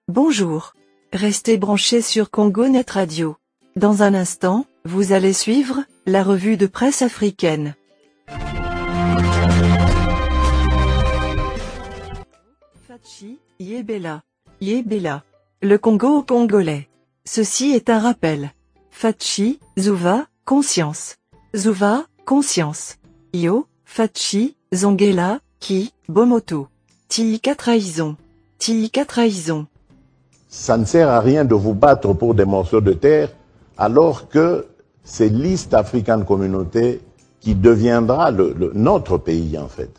Bonjour. Restez branchés sur Congo Net Radio. Dans un instant, vous allez suivre la revue de presse africaine. Fachi, Yebela. Yebela. Le Congo aux Congolais. Ceci est un rappel. Fachi, Zouva, conscience. Zouva, conscience. Yo, Fachi, Zongela, Ki, Bomoto. Tiika trahison. Tiika trahison. Ça ne sert à rien de vous battre pour des morceaux de terre alors que c'est l'East African Communauté qui deviendra notre pays en fait.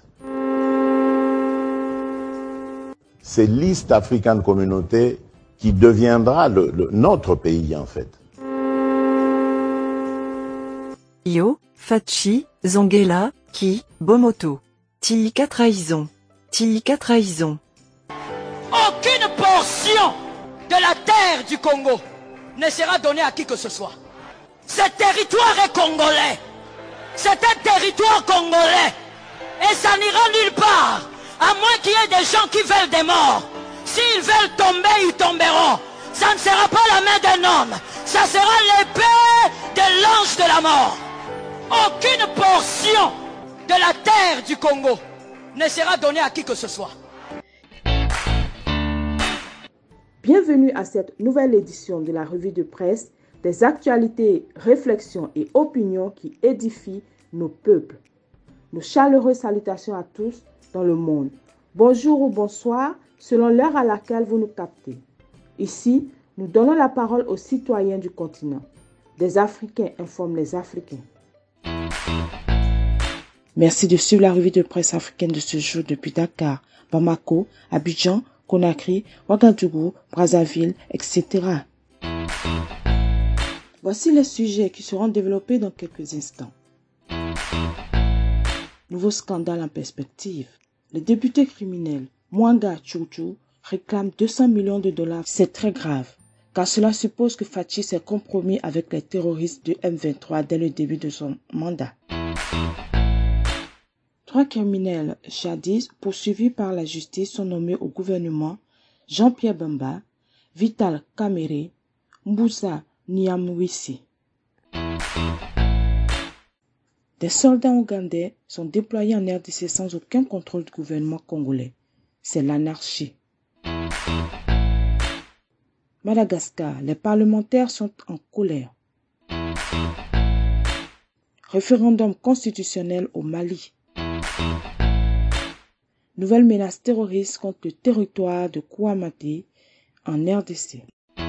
C'est l'East African Communauté qui deviendra notre pays en fait. Yo, Fachi, Zongela, Ki, Bomoto. Tiika trahison. Tiika trahison. Aucune portion de la terre du Congo ne sera donnée à qui que ce soit. Ce territoire est congolais. C'est un territoire congolais. Et ça n'ira nulle part. À moins qu'il y ait des gens qui veulent des morts. S'ils veulent tomber, ils tomberont. Ça ne sera pas la main d'un homme. Ça sera l'épée de l'ange de la mort. Aucune portion de la terre du Congo ne sera donnée à qui que ce soit. Bienvenue à cette nouvelle édition de la revue de presse, des actualités, réflexions et opinions qui édifient nos peuples. Nos chaleureuses salutations à tous dans le monde. Bonjour ou bonsoir, selon l'heure à laquelle vous nous captez. Ici, nous donnons la parole aux citoyens du continent. Des Africains informent les Africains. Merci de suivre la revue de presse africaine de ce jour depuis Dakar, Bamako, Abidjan, Conakry, Ouagadougou, Brazzaville, etc. Voici les sujets qui seront développés dans quelques instants. Nouveau scandale en perspective. Le député criminel Mwanga Tchouchou réclame 200 millions de dollars. C'est très grave, car cela suppose que Fachi s'est compromis avec les terroristes du M23 dès le début de son mandat. 3 criminels jadis poursuivis par la justice sont nommés au gouvernement: Jean-Pierre Bemba, Vital Kamerhe, Mbusa Nyamwisi. Des soldats ougandais sont déployés en RDC sans aucun contrôle du gouvernement congolais. C'est l'anarchie. Madagascar, les parlementaires sont en colère. Référendum constitutionnel au Mali. Nouvelle menace terroriste contre le territoire de Kouamati en RDC.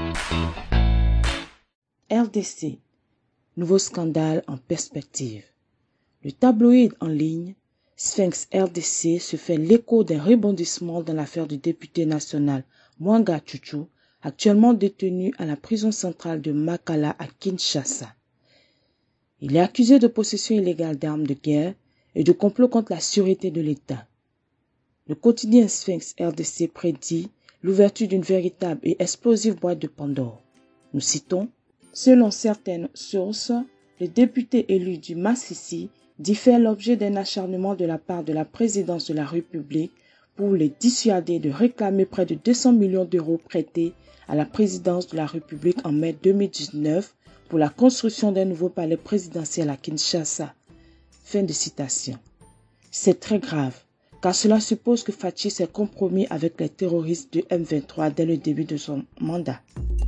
RDC, nouveau scandale en perspective. Le tabloïd en ligne Sphinx RDC se fait l'écho d'un rebondissement dans l'affaire du député national Mwanga Tchouchou, actuellement détenu à la prison centrale de Makala à Kinshasa. Il est accusé de possession illégale d'armes de guerre et de complot contre la sûreté de l'État. Le quotidien Sphinx RDC prédit l'ouverture d'une véritable et explosive boîte de Pandore. Nous citons: selon certaines sources, le député élu du Massissi dit faire l'objet d'un acharnement de la part de la présidence de la République pour les dissuader de réclamer près de 200 millions d'euros prêtés à la présidence de la République en mai 2019 pour la construction d'un nouveau palais présidentiel à Kinshasa. Fin de citation. C'est très grave, car cela suppose que Fachi s'est compromis avec les terroristes du M23 dès le début de son mandat.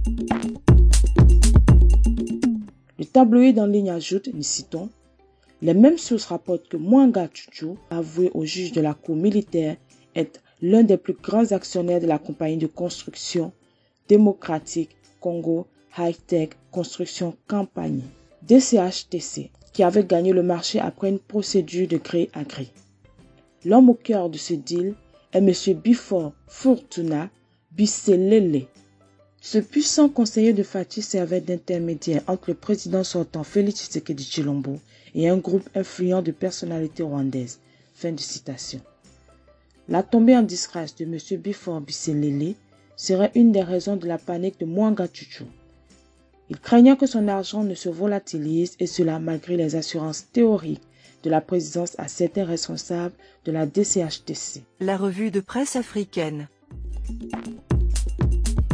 Le tabloïd en ligne ajoute, nous citons: les mêmes sources rapportent que Mwanga Tchouchou, avoué au juge de la cour militaire, est l'un des plus grands actionnaires de la compagnie de construction démocratique Congo High-Tech Construction Company, DCHTC, qui avait gagné le marché après une procédure de gré à gré. L'homme au cœur de ce deal est M. Bifor Fortuna Biselele. Ce puissant conseiller de Fachi servait d'intermédiaire entre le président sortant Félix Tshisekedi Tshilombo et un groupe influent de personnalités rwandaises. Fin de citation. La tombée en disgrâce de M. Bifor Biselele serait une des raisons de la panique de Mwanga Tchouchou. Il craignait que son argent ne se volatilise, et cela malgré les assurances théoriques de la présidence à certains responsables de la DCHTC. La revue de presse africaine.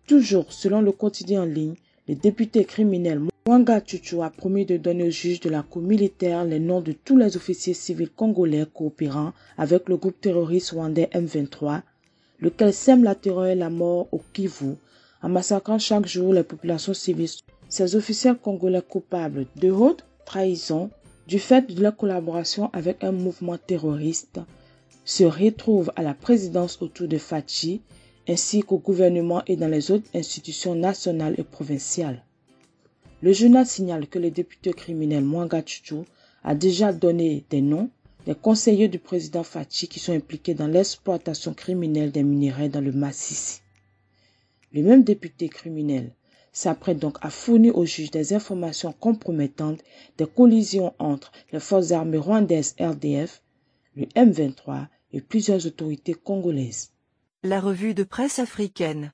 Toujours selon le quotidien en ligne, le député criminel Mwanga Chuchu a promis de donner au juge de la cour militaire les noms de tous les officiers civils congolais coopérant avec le groupe terroriste rwandais M23, lequel sème la terreur et la mort au Kivu, en massacrant chaque jour les populations civiles. Ces officiels congolais coupables de haute trahison du fait de leur collaboration avec un mouvement terroriste se retrouvent à la présidence autour de Fachi, ainsi qu'au gouvernement et dans les autres institutions nationales et provinciales. Le journal signale que le député criminel Mwanga Chuchu a déjà donné des noms des conseillers du président Fachi qui sont impliqués dans l'exploitation criminelle des minerais dans le Masisi. Le même député criminel s'apprête donc à fournir au juge des informations compromettantes des collisions entre les forces armées rwandaises RDF, le M23 et plusieurs autorités congolaises. La revue de presse africaine.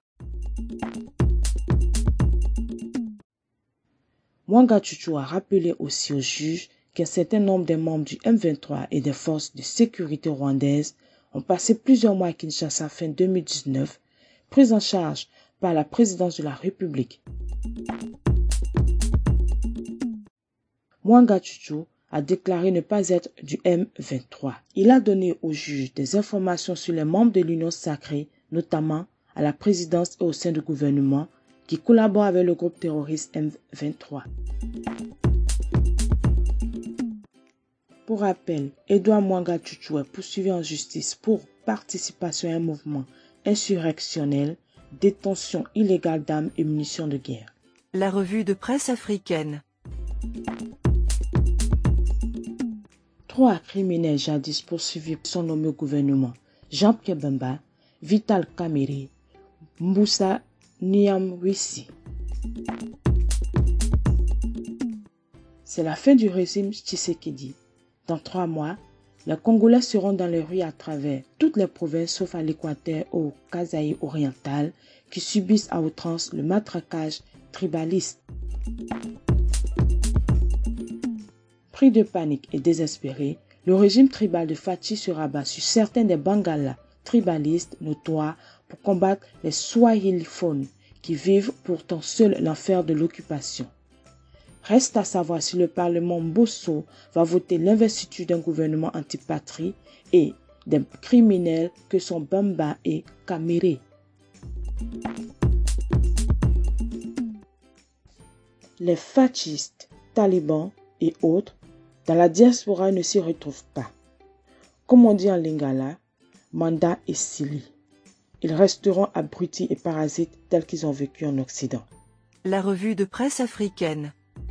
Mwanga Chuchu a rappelé aussi au juge qu'un certain nombre des membres du M23 et des forces de sécurité rwandaises ont passé plusieurs mois à Kinshasa fin 2019, pris en charge par la présidence de la République. Mwanga Chuchu a déclaré ne pas être du M23. Il a donné au juge des informations sur les membres de l'Union sacrée, notamment à la présidence et au sein du gouvernement, qui collaborent avec le groupe terroriste M23. Pour rappel, Edouard Mwanga Chuchu est poursuivi en justice pour participation à un mouvement insurrectionnel, détention illégale d'armes et munitions de guerre. La revue de presse africaine. 3 criminels jadis poursuivis sont nommés au gouvernement. Jean-Pierre Bemba, Vital Kamerhe, Moussa Nyamwisi. C'est la fin du régime Tshisekedi. Dans 3 mois, les Congolais seront dans les rues à travers toutes les provinces sauf à l'Équateur et au Kasaï oriental qui subissent à outrance le matraquage tribaliste. Pris de panique et désespéré, le régime tribal de Fachi se rabat sur certains des Bangalas tribalistes notoires pour combattre les Swahiliphones qui vivent pourtant seuls l'enfer de l'occupation. Reste à savoir si le Parlement Mbosso va voter l'investiture d'un gouvernement antipatrie et des criminels que sont Bemba et Kamerhe. Les fascistes, talibans et autres dans la diaspora ne s'y retrouvent pas. Comme on dit en lingala, Manda et Sili. Ils resteront abrutis et parasites tels qu'ils ont vécu en Occident. La revue de presse africaine.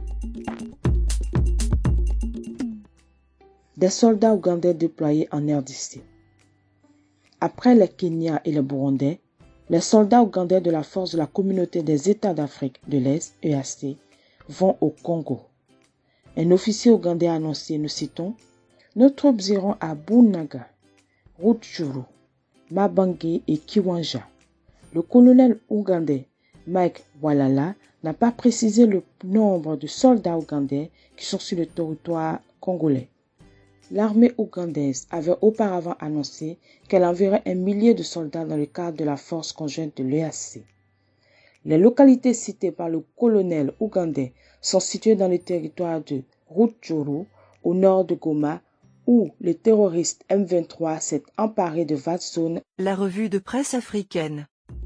Des soldats ougandais déployés en RDC. Après les Kenyans et les Burundais, les soldats ougandais de la force de la communauté des États d'Afrique de l'Est, EAC, vont au Congo. Un officier ougandais a annoncé, nous citons, « Nos troupes iront à Bunaga, Rutshuru, Mabangi et Kiwanja. » Le colonel ougandais Mike Walala n'a pas précisé le nombre de soldats ougandais qui sont sur le territoire congolais. L'armée ougandaise avait auparavant annoncé qu'elle enverrait 1 millier de soldats dans le cadre de la force conjointe de l'EAC. Les localités citées par le colonel ougandais sont situées dans le territoire de Rutshuru, au nord de Goma, où le terroriste M23 s'est emparé de vastes zones. La revue de presse africaine.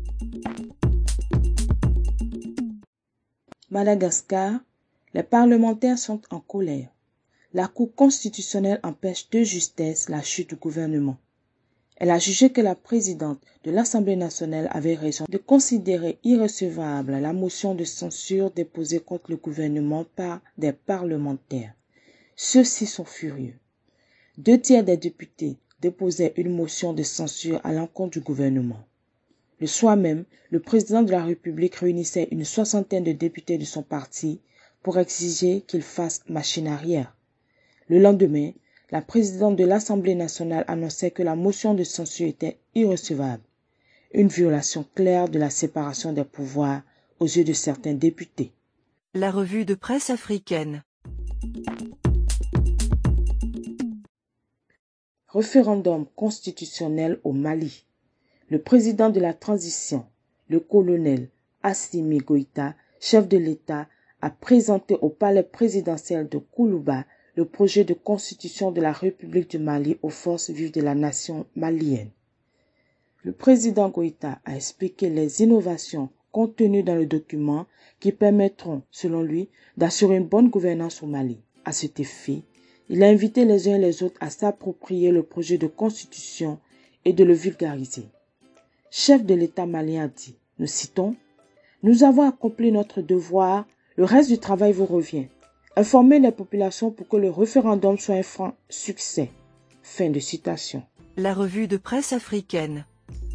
Madagascar, les parlementaires sont en colère. La Cour constitutionnelle empêche de justesse la chute du gouvernement. Elle a jugé que la présidente de l'Assemblée nationale avait raison de considérer irrecevable la motion de censure déposée contre le gouvernement par des parlementaires. Ceux-ci sont furieux. 2 tiers des députés déposaient une motion de censure à l'encontre du gouvernement. Le soir même, le président de la République réunissait une 60aine de députés de son parti pour exiger qu'il fasse machine arrière. Le lendemain, la présidente de l'Assemblée nationale annonçait que la motion de censure était irrecevable, une violation claire de la séparation des pouvoirs aux yeux de certains députés. La revue de presse africaine. Référendum constitutionnel au Mali. Le président de la transition, le colonel Assimi Goïta, chef de l'État, a présenté au palais présidentiel de Koulouba le projet de constitution de la République du Mali aux forces vives de la nation malienne. Le président Goïta a expliqué les innovations contenues dans le document qui permettront, selon lui, d'assurer une bonne gouvernance au Mali. À cet effet, il a invité les uns et les autres à s'approprier le projet de constitution et de le vulgariser. Chef de l'État malien a dit, nous citons, « Nous avons accompli notre devoir, le reste du travail vous revient. Informer les populations pour que le référendum soit un franc succès. » Fin de citation. La revue de presse africaine.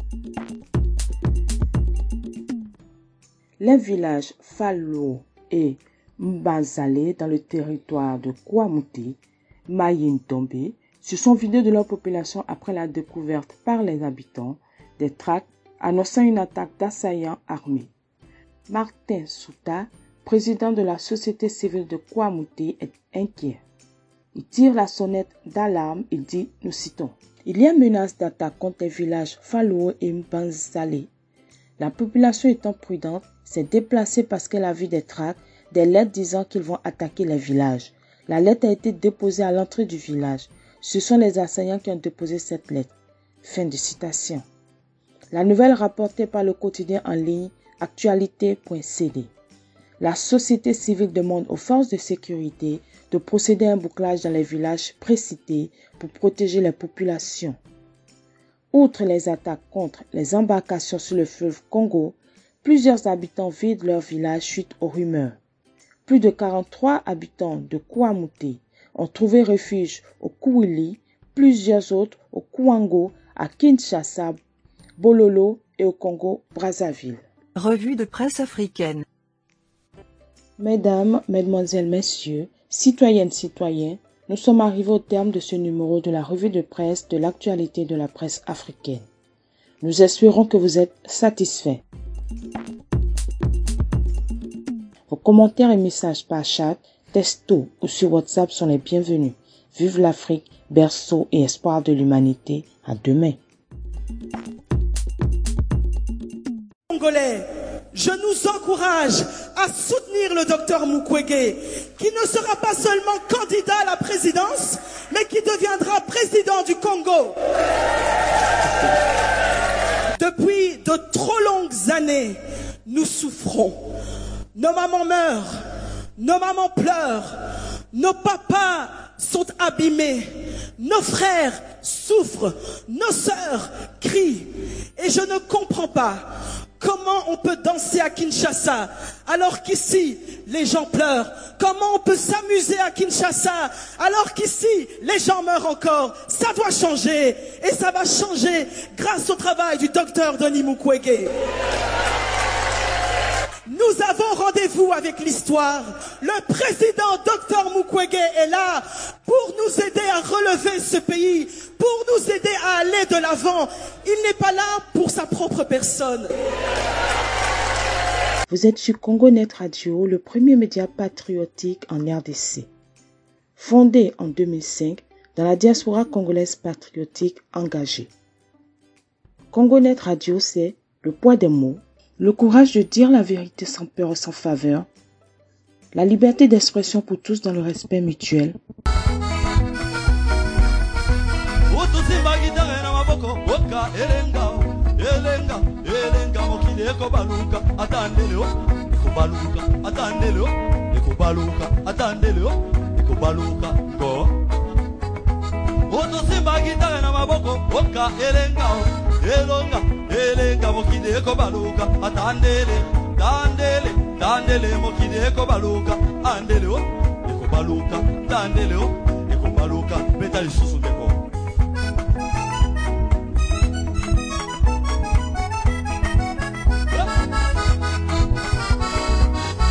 Les villages Fallo et Mbazale dans le territoire de Kouamouti, Mayintombe, se sont vidés de leur population après la découverte par les habitants des tracts annonçant une attaque d'assaillants armés. Martin Souta, président de la société civile de Kouamouti, est inquiet. Il tire la sonnette d'alarme et dit, nous citons, « Il y a menace d'attaque contre les villages Fallo et Mbazale. La population étant prudente, s'est déplacée parce qu'elle a vu des tracts, des lettres disant qu'ils vont attaquer les villages. La lettre a été déposée à l'entrée du village. Ce sont les assaillants qui ont déposé cette lettre. » Fin de citation. La nouvelle rapportée par le quotidien en ligne Actualité.cd. La société civile demande aux forces de sécurité de procéder à un bouclage dans les villages précités pour protéger les populations. Outre les attaques contre les embarcations sur le fleuve Congo, plusieurs habitants vident leur village suite aux rumeurs. Plus de 43 habitants de Kouamouti ont trouvé refuge au Kouili, plusieurs autres au Kouango, à Kinshasa, Bololo et au Congo-Brazzaville. Revue de presse africaine. Mesdames, Mesdemoiselles, Messieurs, citoyennes, citoyens, nous sommes arrivés au terme de ce numéro de la revue de presse de l'actualité de la presse africaine. Nous espérons que vous êtes satisfaits. Vos commentaires et messages par chat, texto ou sur WhatsApp sont les bienvenus. Vive l'Afrique, berceau et espoir de l'humanité. À demain. Congolais, je nous encourage à soutenir le docteur Mukwege, qui ne sera pas seulement candidat à la présidence, mais qui deviendra président du Congo. Depuis de trop longues années, nous souffrons. Nos mamans meurent, nos mamans pleurent, nos papas sont abîmés, nos frères souffrent, nos sœurs crient. Et je ne comprends pas comment on peut danser à Kinshasa alors qu'ici les gens pleurent. Comment on peut s'amuser à Kinshasa alors qu'ici les gens meurent encore. Ça doit changer et ça va changer grâce au travail du docteur Denis Mukwege. Nous avons rendez-vous avec l'histoire. Le président Dr Mukwege est là pour nous aider à relever ce pays, pour nous aider à aller de l'avant. Il n'est pas là pour sa propre personne. Vous êtes sur CongoNet Radio, le premier média patriotique en RDC. Fondé en 2005 dans la diaspora congolaise patriotique engagée. CongoNet Radio, c'est le poids des mots, le courage de dire la vérité sans peur et sans faveur, la liberté d'expression pour tous dans le respect mutuel. Elenga mokide ko baluka atandele dandele mokide ko baluka andele o ko baluka dandele o ko baluka betali susu